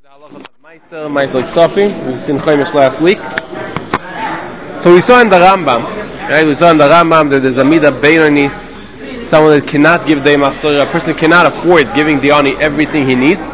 Ma'aseh Sofi. We've seen Chaimish last week. So we saw in the Rambam, right? We saw in the Rambam that there's a midah beinoni, someone that cannot give day machzor, a person cannot afford giving the ani everything he needs.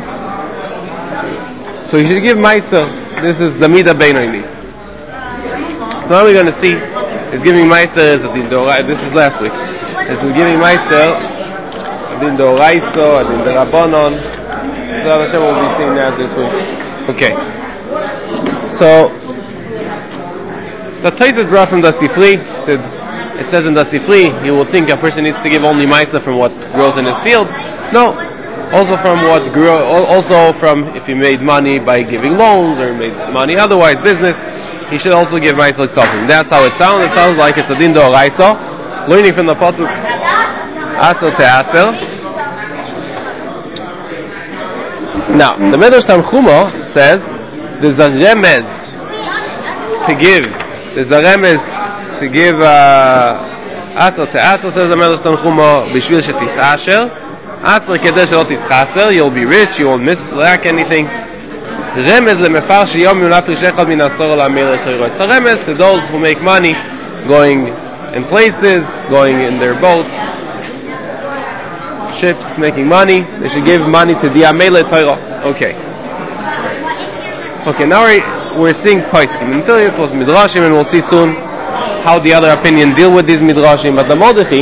So he should give Ma'aseh. This is the midah beinoni. So now we're going to see is giving Ma'aseh this is last week. Is giving Ma'aseh Adin D'Oraiso, Adin D'Rabbanon. So Hashem will be seeing that this week. Okay. So the Tosfos brought from the Sifli. It says in the Sifli, you will think a person needs to give only Ma'aseh from what grows in his field. No, also from what grew. Also from if he made money by giving loans or made money otherwise business, he should also give Ma'aseh L'Ksofim. That's how it sounds. It sounds like it's a Din D'Oraiso, learning from the pasuk Asel Te'asel. Now, the Medrash Tanchuma says there's a remez to give. There's a remez to give Asel Te'asel, says the Medrash Tanchuma, Bishvil Shetisasher. Asel Kedeh Shelot Tischaser, you'll be rich, you won't lack anything. Remez leMefar Sheyom Yunat Rishechad Min Asor LaMelech Chayro. It's a remez to those who make money going in places, going in their boats, ships, making money. They should give money to the Amele Torah. Okay, now we're seeing Poskim. Until it was Midrashim, and we'll see soon how the other opinion deal with these Midrashim. But the Mordechai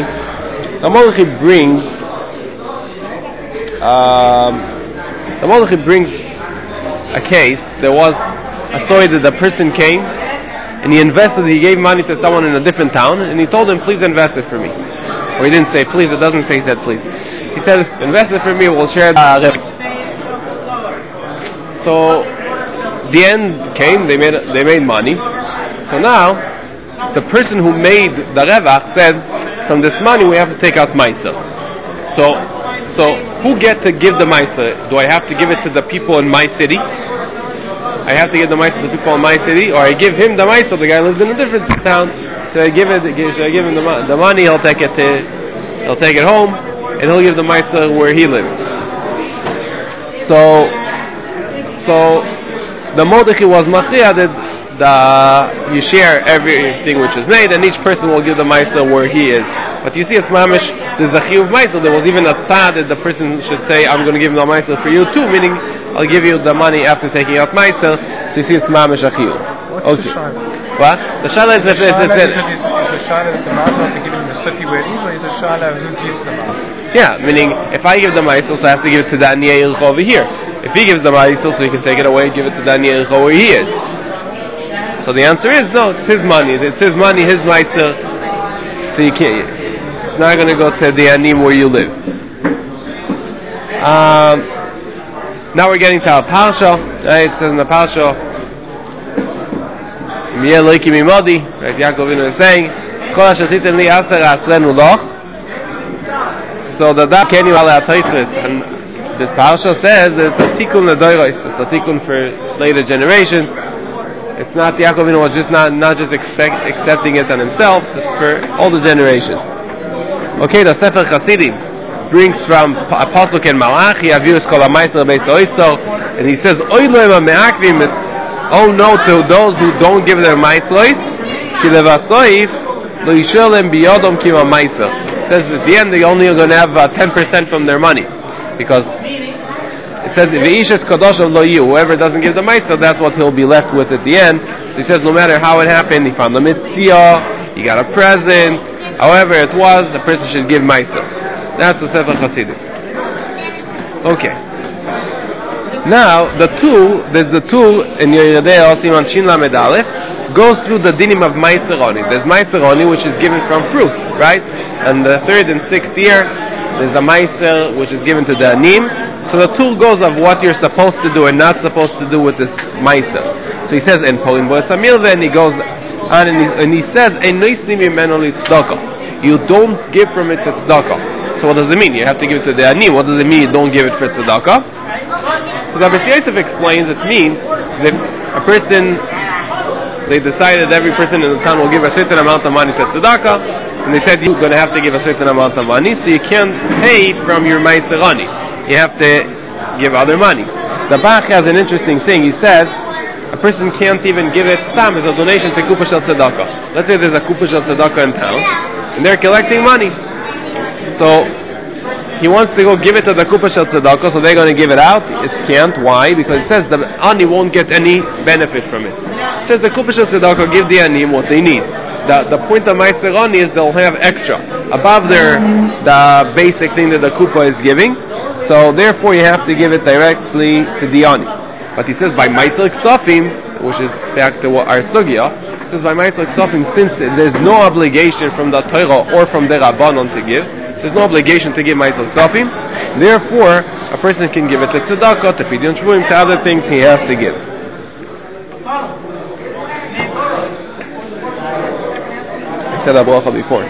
brings a case. There was a story that the person came and he gave money to someone in a different town, and he told him, please invest it for me. Or he didn't say please, it doesn't say he said please. He said, invest it for me, we'll share the So the end came, they made money. So now the person who made the revach said, from this money we have to take out Ma'aseh. So who gets to give the Ma'aseh? Do I have to give it to the people in my city? I have to give the Ma'aseh to the people in my city, or I give him the Ma'aseh, the guy lives in a different town. Should I give him the money? He'll take it home, and he'll give the Ma'aseh where he lives. So the Mordechai was machriya that you share everything which is made, and each person will give the Ma'aseh where he is. But you see, it's mamish. There's a chiyuv Ma'aseh. There was even a tzad that the person should say, I'm going to give the Ma'aseh for you too, meaning I'll give you the money after taking out Ma'aseh. So you see, it's mamish a chiyuv. Okay. What? The shala is the shala that the man to give him the city where it is, or is the shala who gives the Ma'aseh? Yeah, meaning if I give the Ma'aseh, so I have to give it to Daniel over here. If he gives the Ma'aseh, so he can take it away and give it to Daniel where he is. So the answer is no, it's his money. It's his money, his Ma'aseh. So you can't. It's not going to go to the anim where you live. Now we're getting to our parsha. Right? It says in the parsha, right? Yaakov Avinu is saying, so that can you allow Tosfos, and this parsha says that it's a tikkun l'doros. It's a tikkun for later generations. It's not Yaakov Avinu was just not just accepting it on himself. It's for all the generations. Okay, the Sefer Chasidim brings from a pasuk in Malachi, Avirus Kol HaMa'aser Beis Oiso, and he says, Oy lo'em ha'me'akvim, it's oh no to those who don't give their Ma'aseh, ki levasoif lo yisholem biyodom kim ha'Ma'aser. It says at the end they're only going to have 10% from their money, because it says V'ishes Kadoshim lo yu, whoever doesn't give the Ma'aseh, that's what he'll be left with at the end. So he says no matter how it happened, he found a mitzvah, he got a present, however it was, the person should give Ma'aseh. That's the Sefer Chasidim. Okay. Now there's the two in Yeridei Siman Shin Lamed Aleph goes through the dinim of Ma'aser Oni. There's Ma'aser Oni which is given from fruit, right? And the third and sixth year there's the Ma'aser which is given to the anim. So the two goes of what you're supposed to do and not supposed to do with this Ma'aser. So he says in Polim Bo Samilve, and he goes on and he says you don't give from it to tzedakah. So what does it mean? You have to give it to the anim. What does it mean you don't give it for tzedakah? So the Beis Yosef explains it means that a person, they decided every person in the town will give a certain amount of money to tzedakah, and they said you're going to have to give a certain amount of money, so you can't pay from your Ma'aser Ani. You have to give other money. the Bach has an interesting thing. He says a person can't even give it stam as a donation to Kupa Shel Tzedakah. Let's say there's a Kupa Shel Tzedakah in town, and they're collecting money. So he wants to go give it to the Kupa Shel Tzedakah, so they're going to give it out. It can't. Why? Because it says the Ani won't get any benefit from it. It says the Kupa Shel Tzedakah give the Ani what they need. The point of Meiser Ani is they'll have extra above the basic thing that the Kupa is giving. So therefore you have to give it directly to the Ani. But he says by Meiser Ksofim, which is back to our Sugya, it says by Meiser Ksofim, since there's no obligation from the Torah or from the Rabbanon to give, there's no obligation to give Meiser Ksofim, therefore a person can give it to Tzedakah, to Pidyon Shvuim, to other things he has to give. I said Abracha before.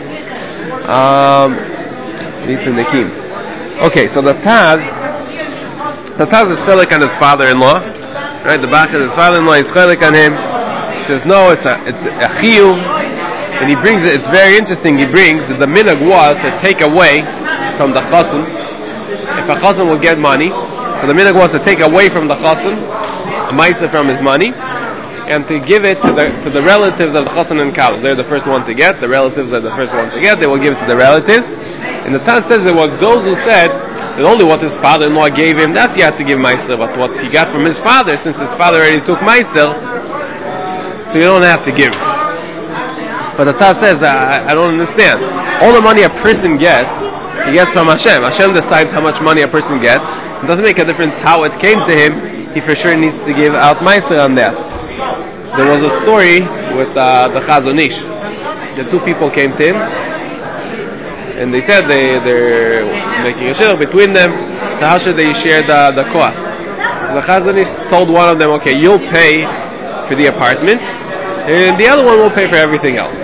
Okay, so the Taz is chelik on his father-in-law, right? The Bach is his father-in-law. He's chelik on him. He says no, it's a chiyuv, and he brings it. It's very interesting. He brings that the minhag was to take away from the chassan. If a chassan will get money, so the minhag was to take away from the chassan a ma'aser from his money, and to give it to the relatives of the chassan and kala. They're the first one to get. The relatives are the first one to get. They will give it to the relatives. And the Taz says there was those who said that only what his father-in-law gave him, that he had to give ma'aser, but what he got from his father, since his father already took ma'aser, so you don't have to give. But the Taz says, I don't understand. All the money a person gets, he gets from Hashem. Hashem decides how much money a person gets. It doesn't make a difference how it came to him. He for sure needs to give out ma'aser on that. There was a story with the Chazon Ish. The two people came to him, and they said they're making a shidduch between them. So how should they share the koach? So the Chazon Ish told one of them, okay, you'll pay for the apartment, and the other one will pay for everything else.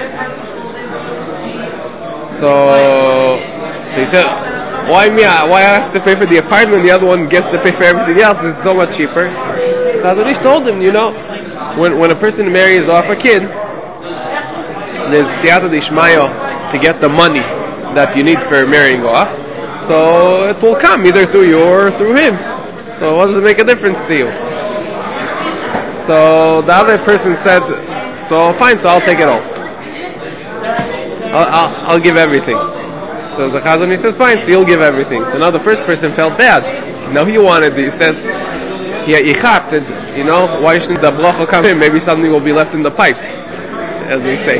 So he said, why me? Why I have to pay for the apartment? The other one gets to pay for everything else. It's so much cheaper. The Chazon Ish told him, when a person marries off a kid, there's siyata d'ishmayo to get the money that you need for marrying off. So it will come either through you or through him. So what does it make a difference to you? So the other person said, so fine, so I'll take it all. I'll give everything. So the Chazon Ish says, fine, so you'll give everything. So now the first person felt bad. Now he wanted, he said, he chapped it, why shouldn't the bracha come in? Maybe something will be left in the pipe, as we say.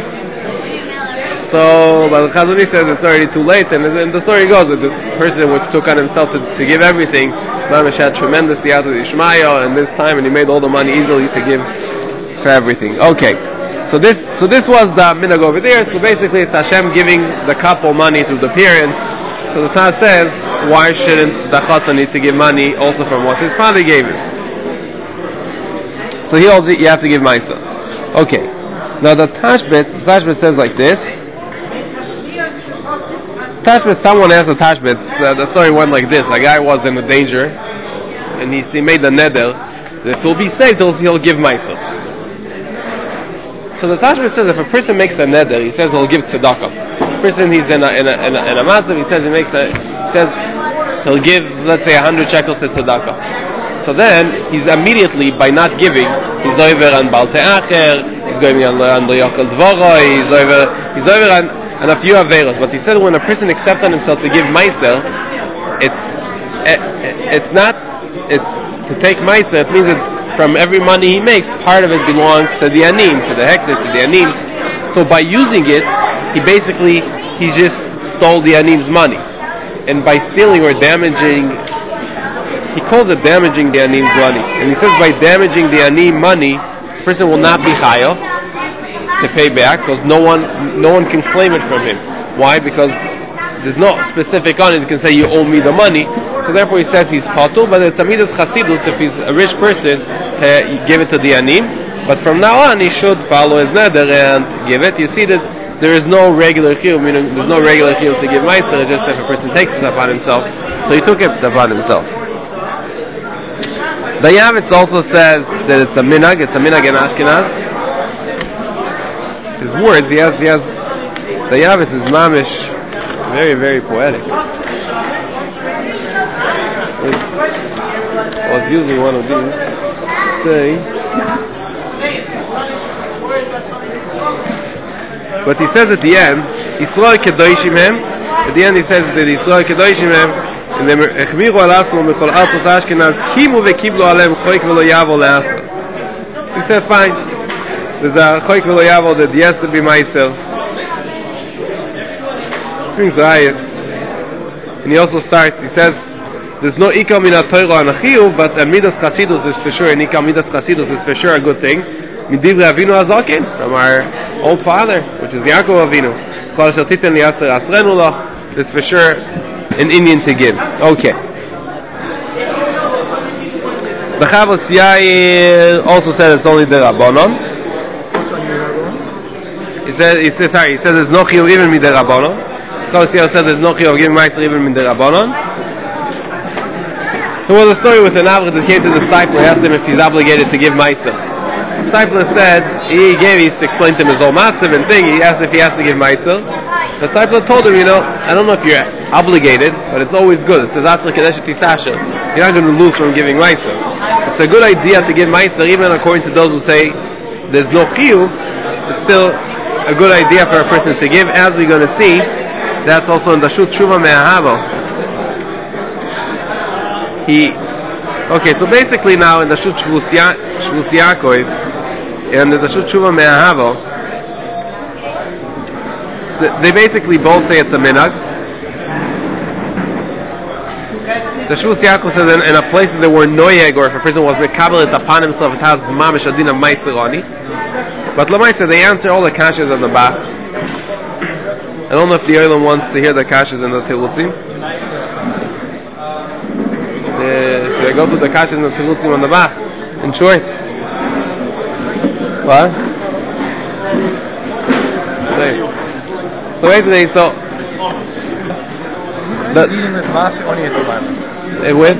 So, but the Chazon Ish says it's already too late, and the story goes that this person which took on himself to give everything, Mamish had tremendous siyata d'ishmayo in this time, and he made all the money easily to give for everything. Okay, so this was the minhag over there. So basically, it's Hashem giving the couple money to the parents. So the Taz says, why shouldn't the chassan need to give money also from what his father gave him? So he holds it, you have to give ma'aser. Okay. Now the Tashbetz says like this. Tashbetz, someone asked the Tashbetz, the story went like this. A guy was in danger, and he made the neder that will be saved till he'll give ma'aser. So the Tashbetz says if a person makes a neder, he says he'll give tzedakah. A person he's in a matzav, he says he'll give, let's say 100 shekels to tzedakah. So then, he's immediately, by not giving, he's over on Baal Te'acher, he's going on the Yochel Dvorah, he's over on a few Averos. But he said when a person accepts on himself to give ma'aser, it's to take ma'aser, it means that from every money he makes, part of it belongs to the anim, to the hekdesh, to the anim. So by using it, he just stole the anim's money. And by stealing or damaging, he calls it damaging the anim's money. And he says by damaging the anim money, the person will not be chayav to pay back, because no one can claim it from him. Why? Because there's no specific on it. You can say you owe me the money. So therefore he says he's patur, but it's a midas chasidus. If he's a rich person, you give it to the anim. But from now on he should follow his neder and give it. You see that there is no regular chiyuv, meaning there's no regular chiyuv to give ma'aser. It's just if a person takes it upon himself. So he took it upon himself. The Yavitz also says that it's a minhag in Ashkenaz. His words, he has the Yavitz is mamish, very, very poetic. was using one of these. Say, but he says at the end, Yisrael Kedoshim Hem. At the end he says that Yisrael Kedoshim Hem, and then Echmiru Alasmo Mechol Artzos Ashkenaz Kimu Vekiblu Alem Choik V'lo Yavo Le'asro. He said, fine. There's a Choik V'lo Yavo that he has to be Meiser. Brings the ayat, and he also starts. He says, "There's no ikam in a Torah and a chiyuv, but a midas chasidus is for sure. An ikam midas chasidus is for sure a good thing. Midivre Avinu Azaken, from our old father, which is Yaakov Avinu. Kol asher titen liyaser asrenu lach. Is for sure an Indian to give. Okay." The Chavos Yair also said it's only the Rabbanon. He says there's no chiyuv even mid the Rabbanon. Chavos Yair said there's no chiyuv of giving meiser even mid the Rabbanon. There was a story with an Avrich that came to the disciple. He asked him if he's obligated to give meiser. The disciple said he explained to him his whole massive and thing. He asked if he has to give meiser. The disciple told him, I don't know if you're obligated, but it's always good. It says Atzra Kedesh Tisasha. You're not going to lose from giving meiser. It's a good idea to give meiser, even according to those who say there's no chiyuv. It's still a good idea for a person to give, as we're going to see. That's also in the Shut Shuvah Me'ahavo. Okay, so basically now in the Shut Shvus Yaakov and the Shut Shuvah Me'ahavo, they basically both say it's a minhag. The Shvus Yaakov says in a place that there were noyeg, or if a person was mekabel it upon himself, it has mamish adin of meiser ani. But Lamaisa, they answer all the kashas on the back. I don't know if the Olam wants to hear the kashas and the terutzim. Should I go to the kashas and the terutzim on the back? In short. What? So basically, with?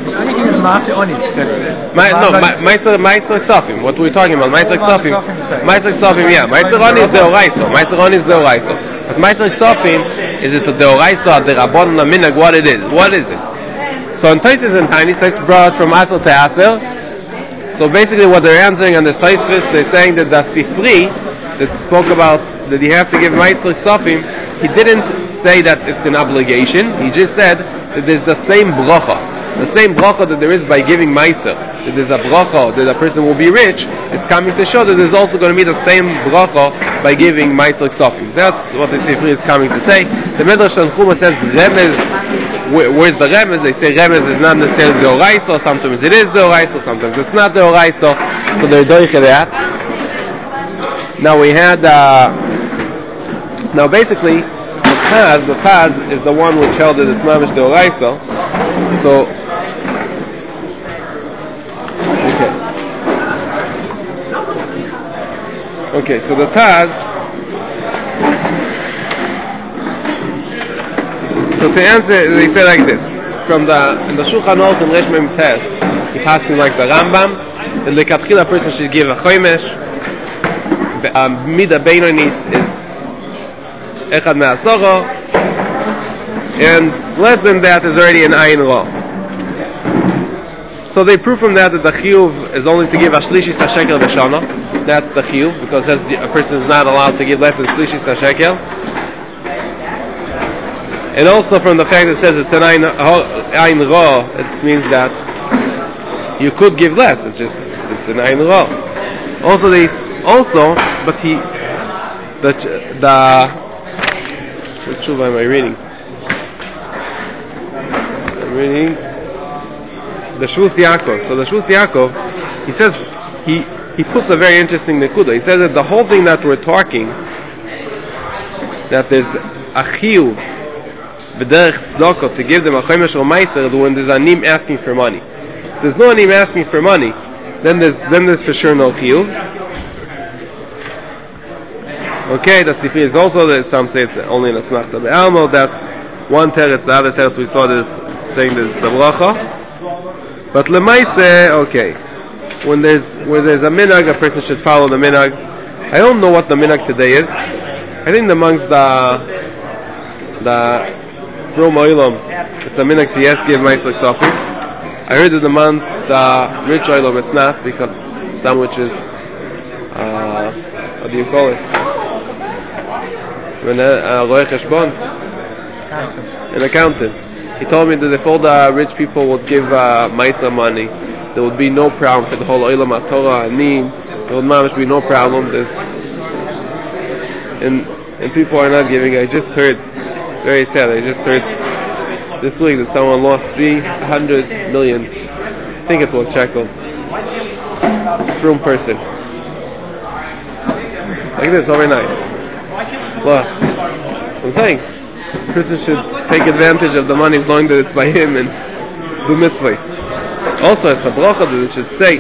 Meiser Ksafim. What we're talking about, Meiser Ksafim. Meiser Ksafim, yeah. Meiser Oni is Deoraiso. Meiser Oni is Deoraiso. But Meiser Ksafim, is it a Deoraiso, the Rabban, the Minhag, what it is? What is it? So in Taisis and Tiny, Taisis brought from Asel to Asel. So basically what they're answering on this Taisis, they're saying that the Sifri, that spoke about that you have to give Meiser Ksafim, he didn't say that it's an obligation. He just said that there's the same bracha. The same bracha that there is by giving meiser, that there's a bracha that a person will be rich, it's coming to show that there's also going to be the same bracha by giving meiser ksafim. That's what the Sifri is coming to say. The Medrash Tanchuma says remez. Where's the remez? They say remez is not necessarily deoraiso. Sometimes it is deoraiso, sometimes it's not deoraiso. So they're doing that. Now we had. Now basically, the Taz is the one which held that it's mamish deoraiso. So. Okay, so the Taz. So to answer, they say like this: in the Shulchan Aruch and Resh Mem Tes, he passes like the Rambam. The lekatchila person should give a chomesh. The mida beinonis is echad me'asoro, and less than that is already an ayin ra. So they prove from that the chiyuv is only to give a shlishis hashekel b'shana. That's the chiyuv, because a person is not allowed to give less than shlishis hashekel. And also from the fact that it says it's an ayin ra, it means that you could give less. It's an ayin ra. But which tshuva am I reading? I'm reading the Shvus Yaakov. So the Shvus Yaakov, he says he puts a very interesting nekuda. He says that the whole thing that we're talking, that there's a chiyuv b'derech tzedakah to give them a chomesh or meiser when there's a nim asking for money. If there's no nim asking for money, then there's for sure no chiyuv. Okay, the Sifri is also that some say it's only in a smachta be'almo. That's one teretz. The other teretz we saw that it's saying that it's the bracha. But lemaise, okay, when there's a minhag, a person should follow the minhag. I don't know what the minhag today is. I think amongst the Roma Olam, it's a minhag to yes give meiser ksafim. I heard that the month the rich oil it's not, because some which is what do you call it? When an accountant. He told me that if all the rich people would give Maisa money, there would be no problem for the whole Olam HaTorah Anim. There would be no problem. And people are not giving. I just heard, very sad, I just heard this week that someone lost 300 million, I think it was shekels, from person. Like this, overnight. Well, I'm saying, a person should take advantage of the money knowing that it's by him and do mitzvahs. Also, it's a bracha that it should say.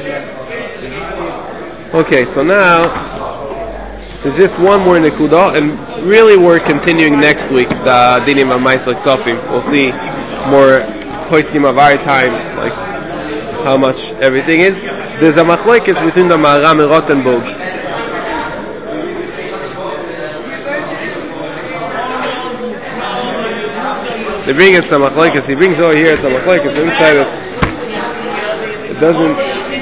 Okay, so now there's just one more nekuda, and really we're continuing next week the dinim of Ma'aseh Ksofim. We'll see more poskim of our time, like how much everything is. There's a machlokes between the Maharam and Rothenburg. They bring it to machlokes. He brings over here to machlokes. Inside it doesn't.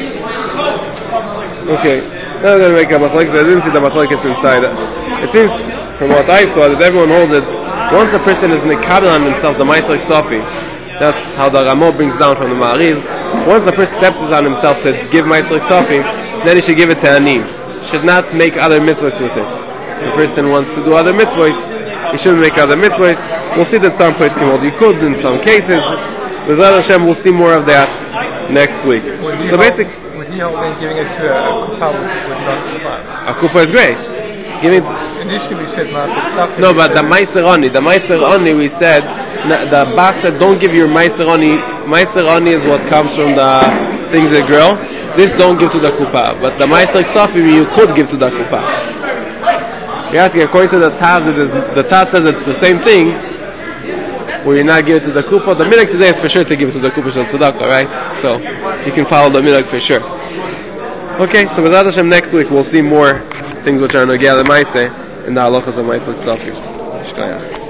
Okay. Now I'm going to make a machlokes. I didn't see the machlokes inside it. It seems, from what I saw, that everyone holds it. Once a person is mekabel on himself, the Ma'aseh Ksofim, that's how the Ramo brings down from the Ma'ariv. Once a person accepts it on himself to give Ma'aseh Ksofim, then he should give it to Anim. Should not make other mitzvahs with it. If a person wants to do other mitzvahs, he shouldn't make other mitzvahs. We'll see that some places can hold. You could in some cases. With Hashem, we'll see more of that next week. So basically, giving it to a kupa would not suffice. A kupa is great. Initially we said no, but the Ma'aser Oni, we said, the Bach said, don't give your Ma'aser Oni. Ma'aser Oni is what comes from the things that grow. This don't give to the kupa. But the Ma'aser Ksofim you could give to the kupa. You're asking, according to the Taz says it's the same thing, where you're not giving it to the kupa. The minhag today is for sure to give it to the kupa shel tzedakah, right? So you can follow the minhag for sure. Okay, so with Hashem next week we'll see more things which are nogea l'maaseh in the halachos of Ma'aseh Ksofim.